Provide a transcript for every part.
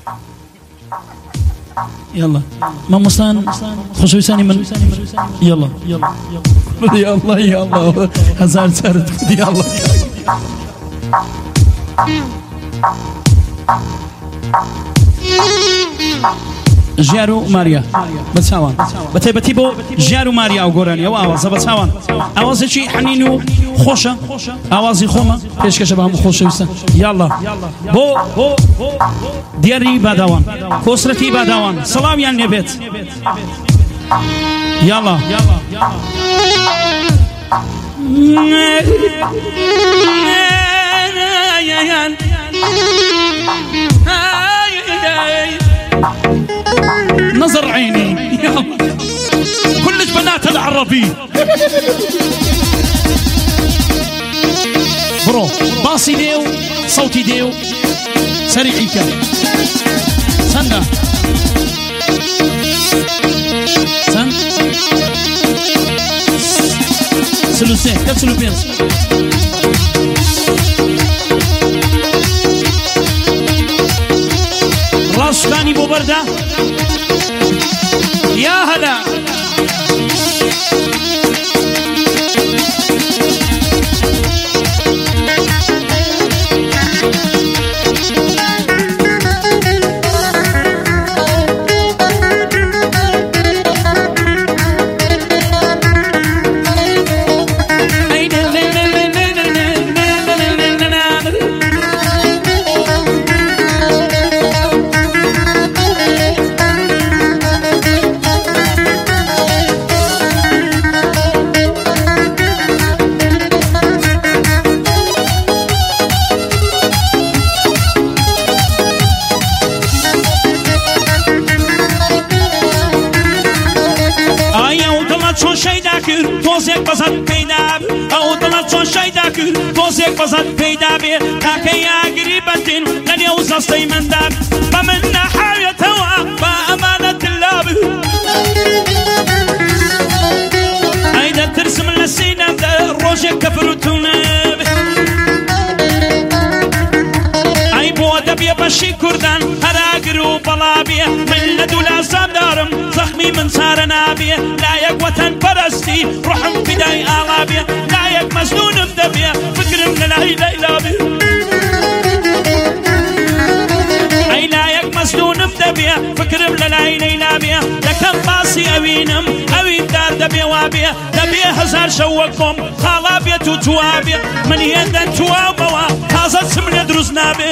يلا مامۆستان خۆشەویستانی من يلا يا الله يا الله هزار سرت يا الله ژیار و ماریا بەچاوان بەتایبەتی بۆ ژیار و ماریا و گۆرانیەوە ئاوازە بەچاوان ئاوازێکی حەنین و خۆشە ئاوازی خۆمە پێشکەشە بە هەموو خۆشەویستە یاڵڵا بۆ دیێری باداوان کۆسرەتی باداوان سەڵاویان لێبێت یاڵڵا نظر عيني كلش بنات العربي برو باصي ديو صوتي ديو سريعي كان سنة سن سلوسين كم سلوبين راسكاني بو برده يا هلا تۆزێک بەزەت پەیدا ئەو دڵت چۆن شەیدا کرد تۆزێک بەزەت پەیدا بێ تاکە یاگری بەتین لە نێو زەستەی مندا بە من نەحاوێتەوە بە ئەمانەت لاب ئەی دەترسم لە سینەمدا ڕۆژێک کە فروتونە ئەی بۆ دەبێ بەشی کوردان هەراگر و بەڵابێ من لە دوولا سامدارم زەخمی من چارە نابێ لایەک وەتەن پەرستی ڕحم فیدای ئاڵا بێ لایەک مەزنونم دەبێ فکرم لە لای لەیلا بێ ئەی لایەک مەزنونم دەبێ فکرم لە لای لەیلا بێ دەکەم باسی ئەوینم ئەوین دار دەبێ وا بێ دەبێ هەزار شەو وەکۆم خاڵا بێت و توا بێ من هێندەن تواومەوە تازە چم لێ دروست نابێ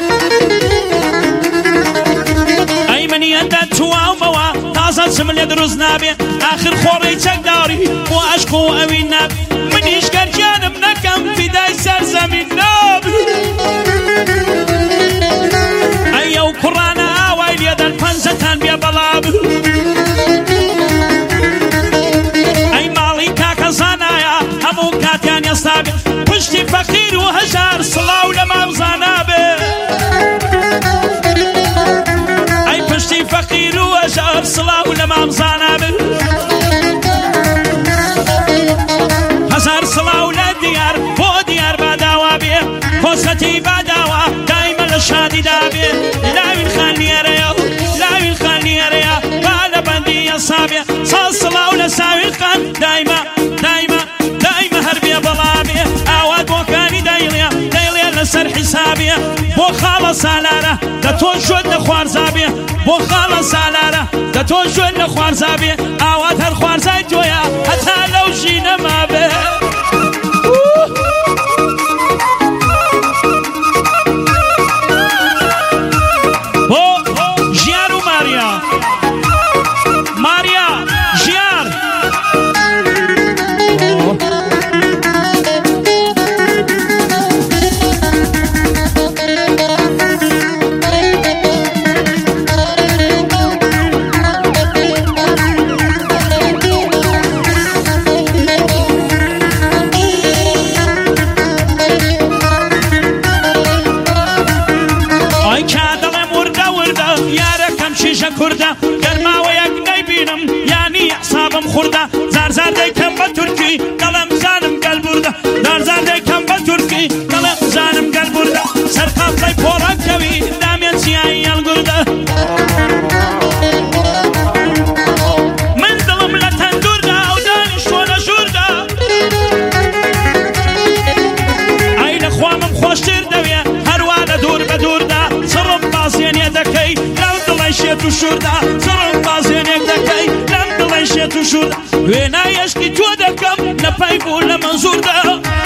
ئەی منی هێندە تواومەوە تازە چم لێ دروست نابێ ئاخر خۆڕی چەکداری بۆ عەشق و ئەوین ناب منیش گەرجانم نەکەم فیدای سەرزەمین نابێ ئەی ئەو کوڕانە ئاوای لێدەن پەنجەتان بێ بەڵاب ئەی ماڵی کاکە زانایە هەموو کاتیان ئێستا بێ پشتی فەقیر و هەژار سڵاو لە مامزانە بێ ئەی پشتی فەقیر و هەژار سڵاو لە مامزانە بێ هەزار سڵاو لە دیار بۆ دیار باداوا بێ کۆسەتی باداوا دایمە لە شادیدا بێ لاوین خان لێرەیە و لاوین خان لێرەیە با لە بەندی ئەسا بێ ساڵ سڵاو لە ساوین خان دایمە دایمە دایمە هەر بێ بەڵا بێ ئاوا بۆکانی دەیڵێ دەیڵێ لەسەر حیسابێ بۆ خاڵە سالارە دەتۆ ژۆن لە خوارزابێ بۆ خاڵە سالارە دەتۆ ژۆن لە خوارزابێ ئاوات هەر خوارزای تۆیە هەتا لەو ژینەما بێ کوردە گەرماوەیەک نەیبینم یانی حسابم خوردە زارزار دەیکەم بە تورکی دەڵێم زانم گەل بوردە زارزار دەیکەم بە تورکی دەڵێم زانم گەل بوردە سەر قاپڵەی پۆڕەکەوی دامێن چیایی هەڵگوردە ژووردا من دڵم لە تەندوردا و دانیشتۆ لە ژووردا ئای لەخوامم خۆشتر دەوێ هەروە لە دوور بە دووردا سڕم بازێنێ دەکەی لەم دڵی شێت و شووردا سڕم بازێنێک دەکەی لەم دڵی شێت و شووردا وێنای عشقی تۆ دەکەم لە پەیب و لە مەنزووردا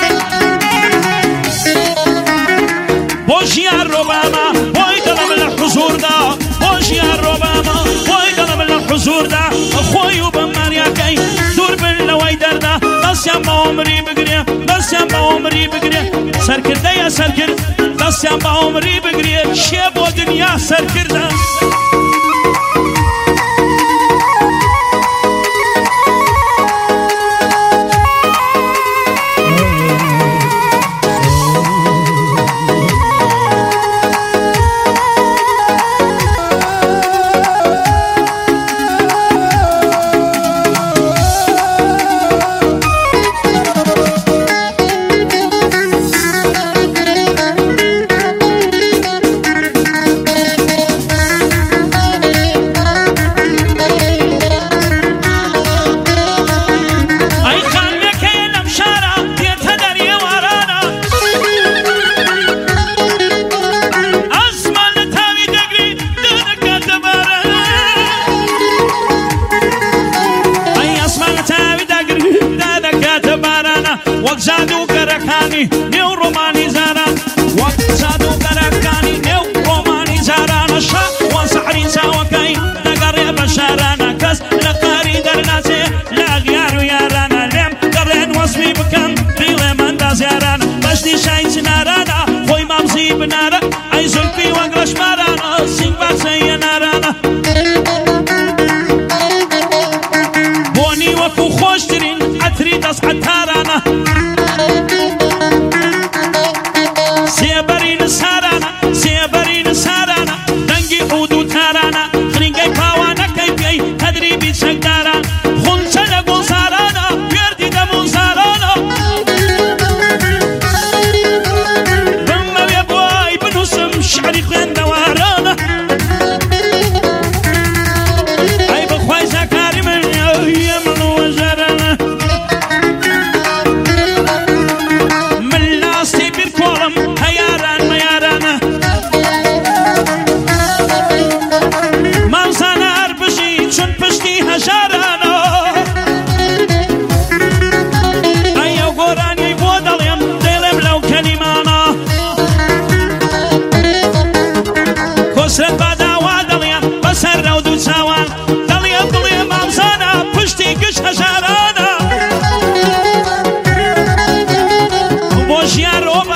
بۆ ژیان ڕۆبامە بۆی دڵم لە حوزووردا بۆ ژیان ڕۆبامە بۆی دڵم لە حوزووردا خۆی و بەمانیاکەی دوور بن لەوەی دەردا دەستیان بە عومری بگرێ دەستیان بە عومری بگرێ سەرکردەیە سەرکرد دەستیان بە عومری بگرێ شێ بۆ دنیا سەرکردە وەک زادوگەرەکانی نێو ڕۆمانی زاران وەک زادوگەرەکانی نێو ڕۆمانی زارانە شا وە سەحری چاوەکەی دەگەڕێ بە شارانە کەس لە قاری دەرناچێ لە ئەغیار و یارانە لێم گەڕێن وەسمی بکەم ڕیڵێ مەندازیارانە بەشتی شای چنارانە خۆی مامزی بنارە ئەی زولفی وەک ڕەشمارانە سینگ باسەیە نارانە بۆنی وەکو خۆشترین عەتری دەست عەتارانە سێبەرین سارانە سێبەرین سارانە دەنگی عود و تارانە خرینگەی پاوانەکەی پێی تەدریبی چەکداران خونچە لە گوڵزارانە گوێردی دەموزارانە بمەوێ بۆی بنووسم شعری خوێندەوارانە ئەی بەخوای زاکاری من من وەژارانە من لاسی بیرکۆڵم هەیاران مەیارانە مامزانە هەر بژی چون پشتی هەژارانە ئەی ئەو گۆرانی بۆ دەڵێم دەڵێم لەو کەلیمانە کۆسرەت باداوا دەڵێ بەسەر ڕەود و چاوان دەڵێم دڵێ مامزانە پشتی گشت هەژارانە بۆ ژیان ڕۆم